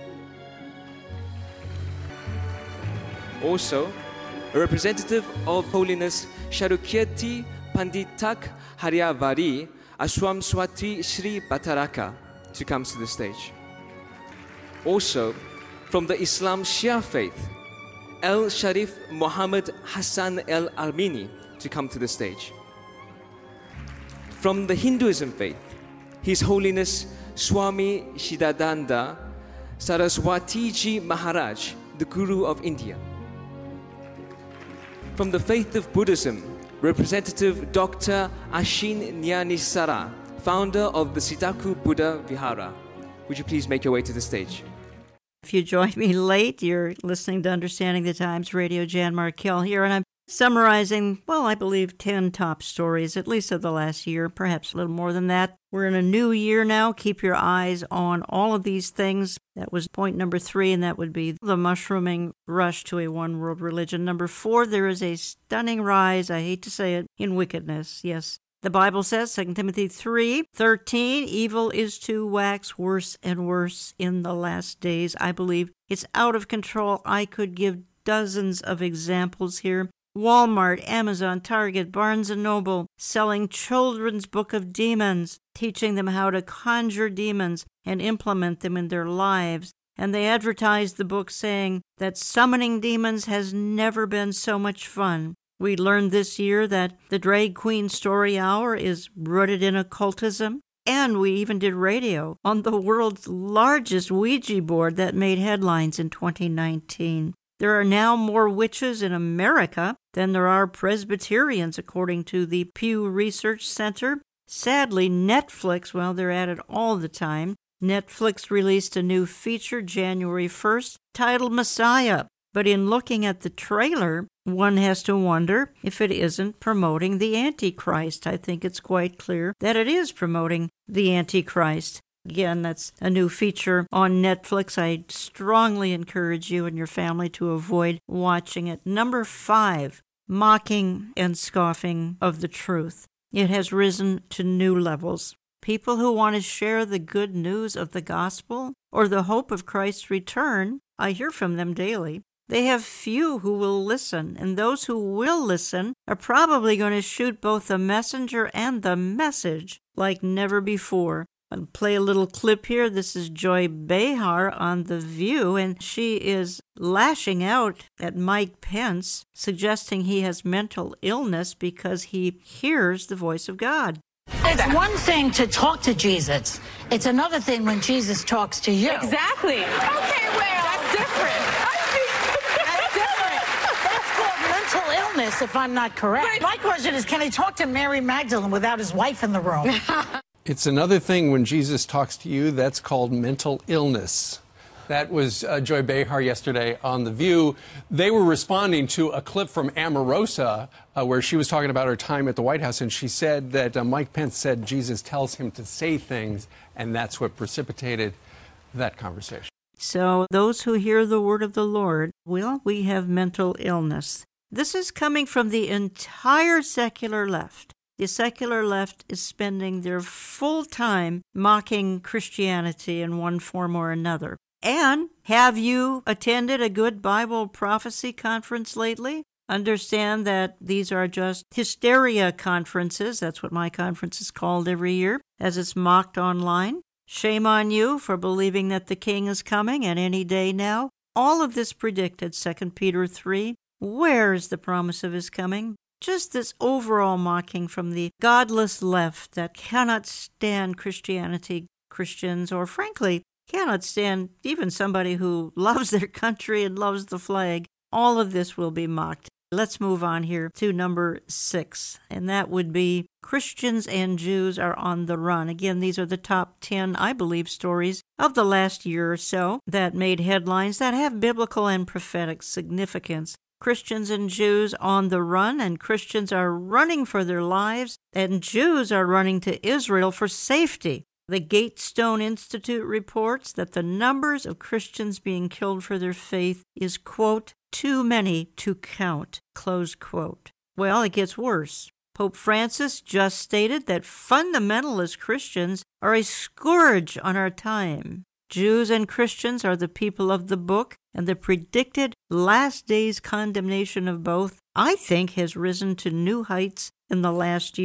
Also, a representative of Holiness Sharukirti Panditak Haryavari, Ashwam Swati Shri Bataraka to come to the stage. Also, from the Islam Shia faith, El Sharif Muhammad Hassan El Armini to come to the stage. From the Hinduism faith, His Holiness Swami Shidananda Saraswatiji Maharaj, the Guru of India. From the faith of Buddhism, Representative Dr. Ashin Nyanisara, founder of the Sidaku Buddha Vihara. Would you please make your way to the stage? If you joined me late, you're listening to Understanding the Times Radio. Jan Markell here, and I'm summarizing, well, I believe 10 top stories, at least of the last year, perhaps a little more than that. We're in a new year now. Keep your eyes on all of these things. That was point number 3, and that would be the mushrooming rush to a one-world religion. Number 4, there is a stunning rise, I hate to say it, in wickedness. Yes, the Bible says, 2 Timothy 3:13, evil is to wax worse and worse in the last days. I believe it's out of control. I could give dozens of examples here. Walmart, Amazon, Target, Barnes & Noble, selling children's book of demons, teaching them how to conjure demons and implement them in their lives. And they advertise the book saying that summoning demons has never been so much fun. We learned this year that the Drag Queen Story Hour is rooted in occultism, and we even did radio on the world's largest Ouija board that made headlines in 2019. There are now more witches in America than there are Presbyterians, according to the Pew Research Center. Sadly, Netflix, well, they're at it all the time. Netflix released a new feature January 1st titled Messiah. But in looking at the trailer, one has to wonder if it isn't promoting the Antichrist. I think it's quite clear that it is promoting the Antichrist. Again, that's a new feature on Netflix. I strongly encourage you and your family to avoid watching it. Number 5, mocking and scoffing of the truth. It has risen to new levels. People who want to share the good news of the gospel or the hope of Christ's return, I hear from them daily. They have few who will listen, and those who will listen are probably going to shoot both the messenger and the message like never before. I'll play a little clip here. This is Joy Behar on The View, and she is lashing out at Mike Pence, suggesting he has mental illness because he hears the voice of God. It's one thing to talk to Jesus. It's another thing when Jesus talks to you. Exactly. Okay, well, that's different. Mental illness, if I'm not correct. My question is, can he talk to Mary Magdalene without his wife in the room? It's another thing when Jesus talks to you. That's called mental illness. That was Joy Behar yesterday on The View. They were responding to a clip from Omarosa where she was talking about her time at the White House, and she said that Mike Pence said Jesus tells him to say things, and that's what precipitated that conversation. So those who hear the word of the Lord, well, we have mental illness. This is coming from the entire secular left. The secular left is spending their full time mocking Christianity in one form or another. And have you attended a good Bible prophecy conference lately? Understand that these are just hysteria conferences. That's what my conference is called every year, as it's mocked online. Shame on you for believing that the king is coming at any day now. All of this predicted, 2 Peter 3. Where is the promise of his coming? Just this overall mocking from the godless left that cannot stand Christianity, Christians, or frankly, cannot stand even somebody who loves their country and loves the flag. All of this will be mocked. Let's move on here to number 6, and that would be Christians and Jews are on the run. Again, these are the top 10, I believe, stories of the last year or so that made headlines that have biblical and prophetic significance. Christians and Jews on the run, and Christians are running for their lives, and Jews are running to Israel for safety. The Gatestone Institute reports that the numbers of Christians being killed for their faith is, quote, too many to count, close quote. Well, it gets worse. Pope Francis just stated that fundamentalist Christians are a scourge on our time. Jews and Christians are the people of the book, and the predicted last days condemnation of both, I think, has risen to new heights in the last year.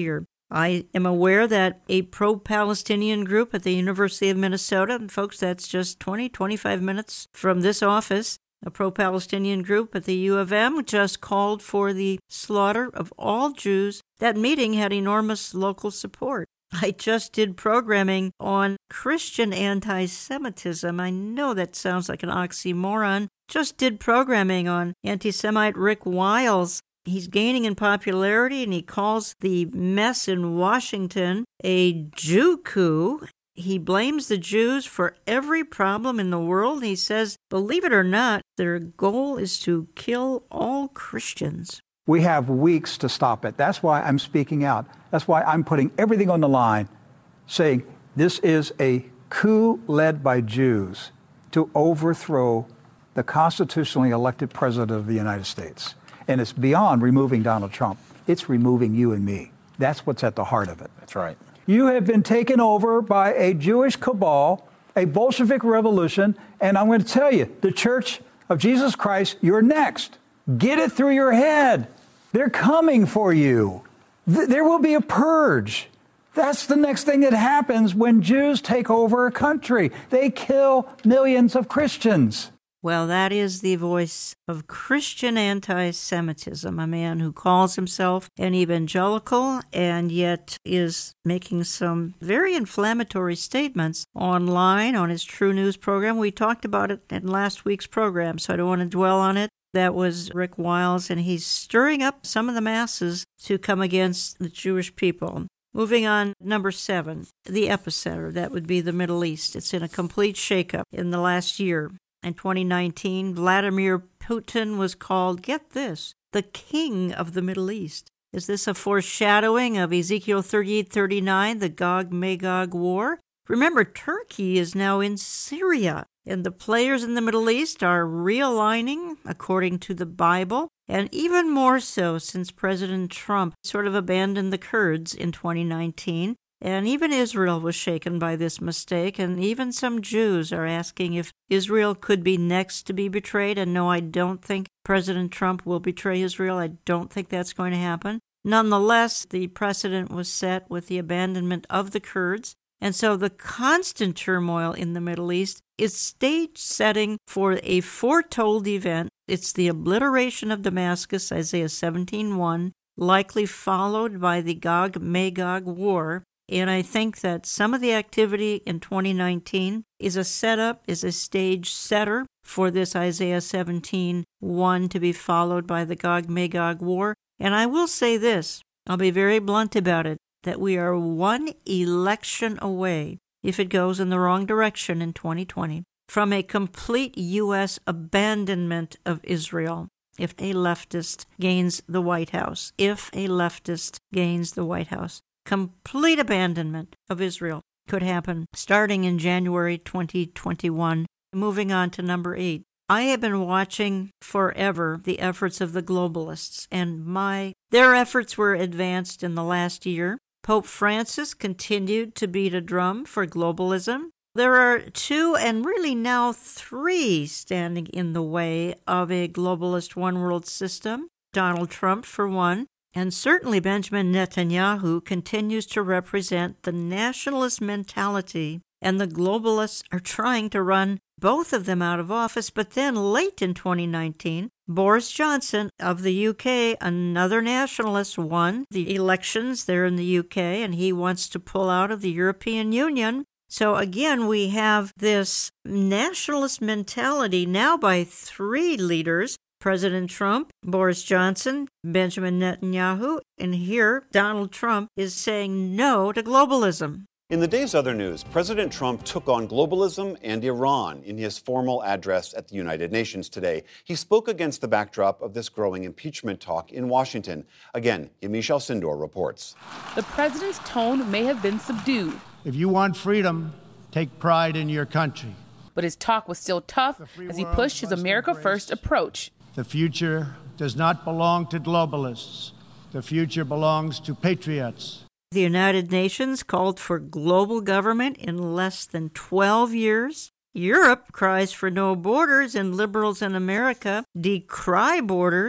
I am aware that a pro-Palestinian group at the University of Minnesota, and folks, that's just 25 minutes from this office, a pro-Palestinian group at the U of M just called for the slaughter of all Jews. That meeting had enormous local support. I just did programming on Christian anti-Semitism. I know that sounds like an oxymoron. Just did programming on anti-Semite Rick Wiles. He's gaining in popularity, and he calls the mess in Washington a Jew coup. He blames the Jews for every problem in the world. He says, believe it or not, their goal is to kill all Christians. We have weeks to stop it. That's why I'm speaking out. That's why I'm putting everything on the line, saying this is a coup led by Jews to overthrow the constitutionally elected president of the United States. And it's beyond removing Donald Trump. It's removing you and me. That's what's at the heart of it. That's right. You have been taken over by a Jewish cabal, a Bolshevik revolution, and I'm going to tell you, the Church of Jesus Christ, you're next. Get it through your head. They're coming for you. There will be a purge. That's the next thing that happens when Jews take over a country. They kill millions of Christians. Well, that is the voice of Christian anti-Semitism, a man who calls himself an evangelical and yet is making some very inflammatory statements online on his True News program. We talked about it in last week's program, so I don't want to dwell on it. That was Rick Wiles, and he's stirring up some of the masses to come against the Jewish people. Moving on, number 7, the epicenter. That would be the Middle East. It's in a complete shakeup in the last year. In 2019, Vladimir Putin was called, get this, the king of the Middle East. Is this a foreshadowing of Ezekiel 38:39, the Gog-Magog war? Remember, Turkey is now in Syria, and the players in the Middle East are realigning according to the Bible, and even more so since President Trump sort of abandoned the Kurds in 2019. And even Israel was shaken by this mistake, and even some Jews are asking if Israel could be next to be betrayed. And no, I don't think President Trump will betray Israel. I don't think that's going to happen. Nonetheless, the precedent was set with the abandonment of the Kurds. And so the constant turmoil in the Middle East is stage setting for a foretold event. It's the obliteration of Damascus, Isaiah 17:1, likely followed by the Gog-Magog war. And I think that some of the activity in 2019 is a setup, is a stage setter for this Isaiah 17:1 to be followed by the Gog-Magog war. And I will say this, I'll be very blunt about it, that we are one election away, if it goes in the wrong direction in 2020, from a complete U.S. abandonment of Israel if a leftist gains the White House. If a leftist gains the White House. Complete abandonment of Israel could happen starting in January 2021. Moving on to number 8. I have been watching forever the efforts of the globalists, and their efforts were advanced in the last year. Pope Francis continued to beat a drum for globalism. There are 2 and really now 3 standing in the way of a globalist one-world system. Donald Trump, for one. And certainly Benjamin Netanyahu continues to represent the nationalist mentality, and the globalists are trying to run both of them out of office. But then late in 2019, Boris Johnson of the UK, another nationalist, won the elections there in the UK, and he wants to pull out of the European Union. So again, we have this nationalist mentality now by 3 leaders, President Trump, Boris Johnson, Benjamin Netanyahu, and here Donald Trump is saying no to globalism. In the day's other news, President Trump took on globalism and Iran in his formal address at the United Nations today. He spoke against the backdrop of this growing impeachment talk in Washington. Again, Yamiche Alcindor reports. The president's tone may have been subdued. If you want freedom, take pride in your country. But his talk was still tough as he pushed his America First approach. The future does not belong to globalists. The future belongs to patriots. The United Nations called for global government in less than 12 years. Europe cries for no borders, and liberals in America decry borders.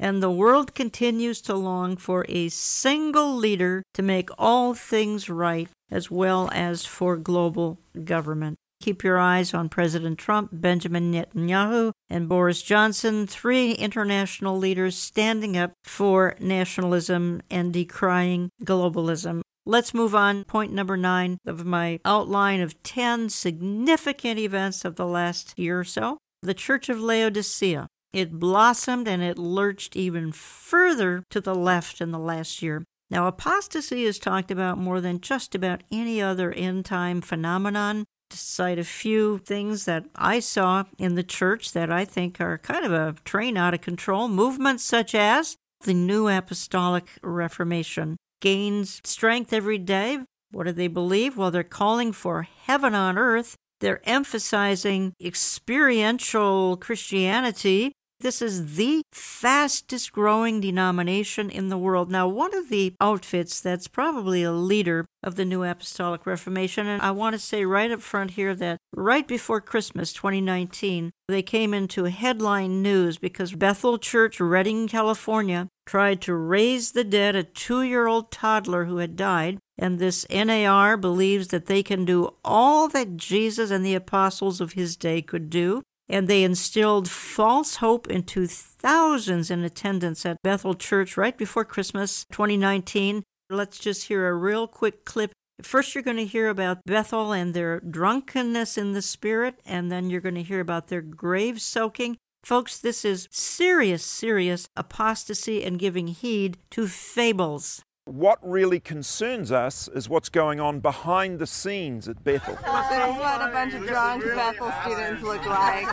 and the world continues to long for a single leader to make all things right, as well as for global government. Keep your eyes on President Trump, Benjamin Netanyahu, and Boris Johnson, 3 international leaders standing up for nationalism and decrying globalism. Let's move on. Point number 9 of my outline of 10 significant events of the last year or so. The Church of Laodicea. It blossomed and it lurched even further to the left in the last year. Now, apostasy is talked about more than just about any other end-time phenomenon. To cite a few things that I saw in the church that I think are kind of a train out of control. Movements such as the New Apostolic Reformation gains strength every day. What do they believe? Well, they're calling for heaven on earth. They're emphasizing experiential Christianity. This is the fastest growing denomination in the world. Now, one of the outfits that's probably a leader of the New Apostolic Reformation, and I want to say right up front here that right before Christmas 2019, they came into headline news because Bethel Church, Redding, California, tried to raise the dead, a 2-year-old toddler who had died, and this NAR believes that they can do all that Jesus and the apostles of his day could do. And they instilled false hope into thousands in attendance at Bethel Church right before Christmas 2019. Let's just hear a real quick clip. First, you're going to hear about Bethel and their drunkenness in the spirit, and then you're going to hear about their grave soaking. Folks, this is serious, serious apostasy and giving heed to fables. What really concerns us is what's going on behind the scenes at Bethel. This is what a bunch of drunk Bethel students look like.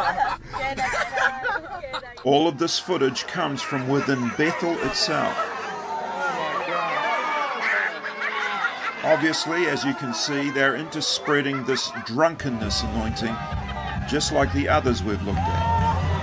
All of this footage comes from within Bethel itself. Obviously, as you can see, they're into spreading this drunkenness anointing, just like the others we've looked at.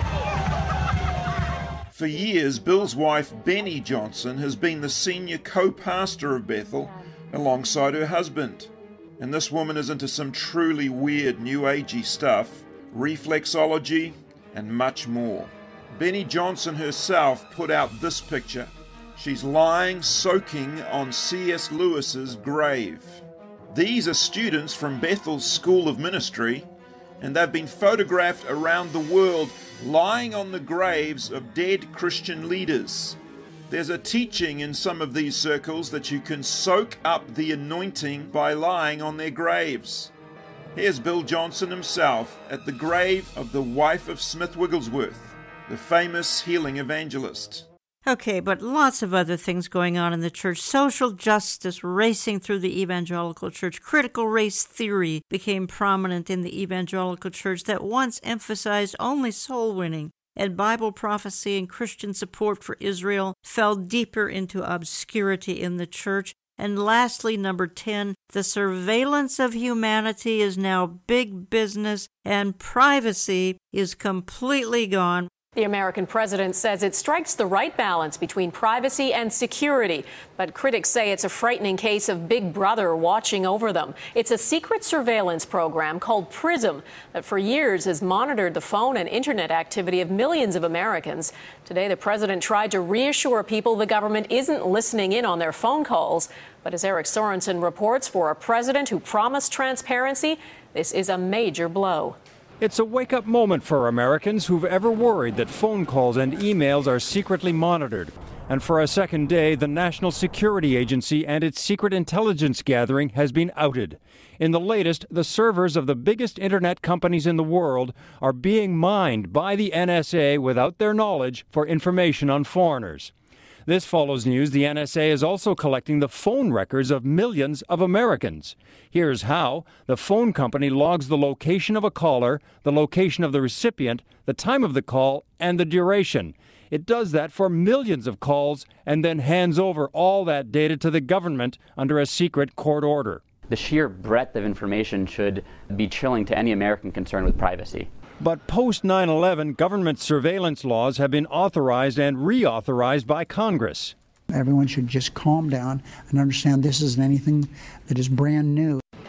For years, Bill's wife, Benny Johnson, has been the senior co-pastor of Bethel alongside her husband. And this woman is into some truly weird New Agey stuff, reflexology, and much more. Benny Johnson herself put out this picture. She's lying, soaking on C.S. Lewis's grave. These are students from Bethel's School of Ministry, and they've been photographed around the world lying on the graves of dead Christian leaders. There's a teaching in some of these circles that you can soak up the anointing by lying on their graves. Here's Bill Johnson himself at the grave of the wife of Smith Wigglesworth, the famous healing evangelist. Okay, but lots of other things going on in the church. Social justice racing through the evangelical church. Critical race theory became prominent in the evangelical church that once emphasized only soul winning. And Bible prophecy and Christian support for Israel fell deeper into obscurity in the church. And lastly, number 10, the surveillance of humanity is now big business and privacy is completely gone. The American president says it strikes the right balance between privacy and security, but critics say it's a frightening case of Big Brother watching over them. It's a secret surveillance program called PRISM that for years has monitored the phone and internet activity of millions of Americans. Today, the president tried to reassure people the government isn't listening in on their phone calls. But as Eric Sorensen reports, for a president who promised transparency, this is a major blow. It's a wake-up moment for Americans who've ever worried that phone calls and emails are secretly monitored. And for a second day, the National Security Agency and its secret intelligence gathering has been outed. In the latest, the servers of the biggest internet companies in the world are being mined by the NSA without their knowledge for information on foreigners. This follows news the NSA is also collecting the phone records of millions of Americans. Here's how. The phone company logs the location of a caller, the location of the recipient, the time of the call, and the duration. It does that for millions of calls and then hands over all that data to the government under a secret court order. The sheer breadth of information should be chilling to any American concerned with privacy. But post 9/11, government surveillance laws have been authorized and reauthorized by Congress. Everyone should just calm down and understand this isn't anything that is brand new.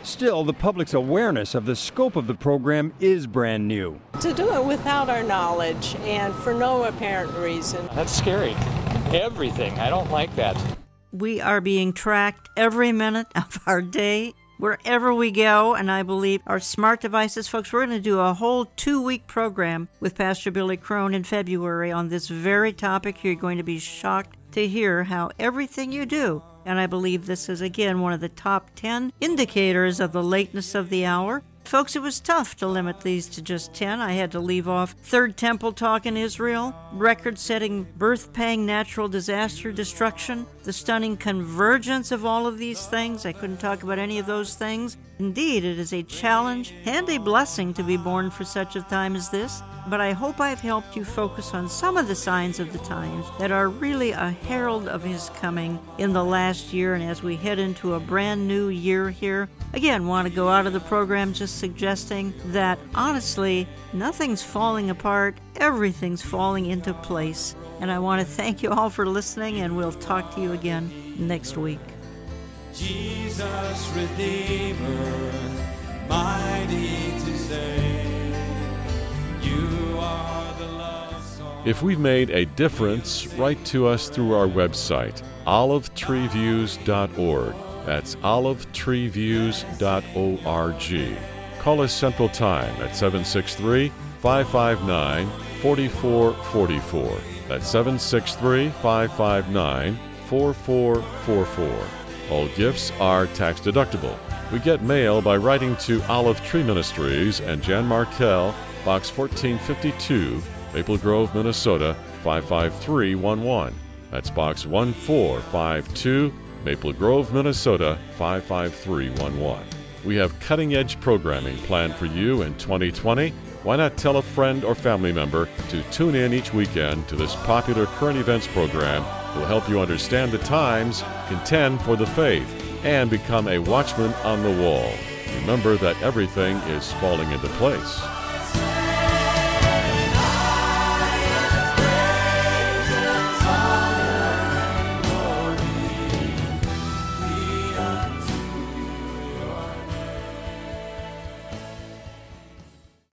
Still, the public's awareness of the scope of the program is brand new. To do it without our knowledge and for no apparent reason. That's scary. Everything. I don't like that. We are being tracked every minute of our day, wherever we go, and I believe our smart devices, folks, we're going to do a whole 2-week program with Pastor Billy Crone in February on this very topic. You're going to be shocked to hear how everything you do, and I believe this is, again, one of the top 10 indicators of the lateness of the hour. Folks, it was tough to limit these to just 10. I had to leave off Third Temple talk in Israel, record-setting birth-pang natural disaster destruction, the stunning convergence of all of these things. I couldn't talk about any of those things. Indeed, it is a challenge and a blessing to be born for such a time as this. But I hope I've helped you focus on some of the signs of the times that are really a herald of His coming in the last year and as we head into a brand new year here. Again, want to go out of the program just suggesting that, honestly, nothing's falling apart, everything's falling into place. And I want to thank you all for listening, and we'll talk to you again next week. Jesus, Redeemer, mighty to save. You are the love song. If we've made a difference, write to us through our website, olivetreeviews.org. That's olivetreeviews.org. Call us Central Time at 763-559-4444. That's 763-559-4444. All gifts are tax deductible. We get mail by writing to Olive Tree Ministries and Jan Markell, Box 1452, Maple Grove, Minnesota 55311. That's Box 1452, Maple Grove, Minnesota 55311. We have cutting-edge programming planned for you in 2020. Why not tell a friend or family member to tune in each weekend to this popular current events program that will help you understand the times, contend for the faith, and become a watchman on the wall. Remember that everything is falling into place.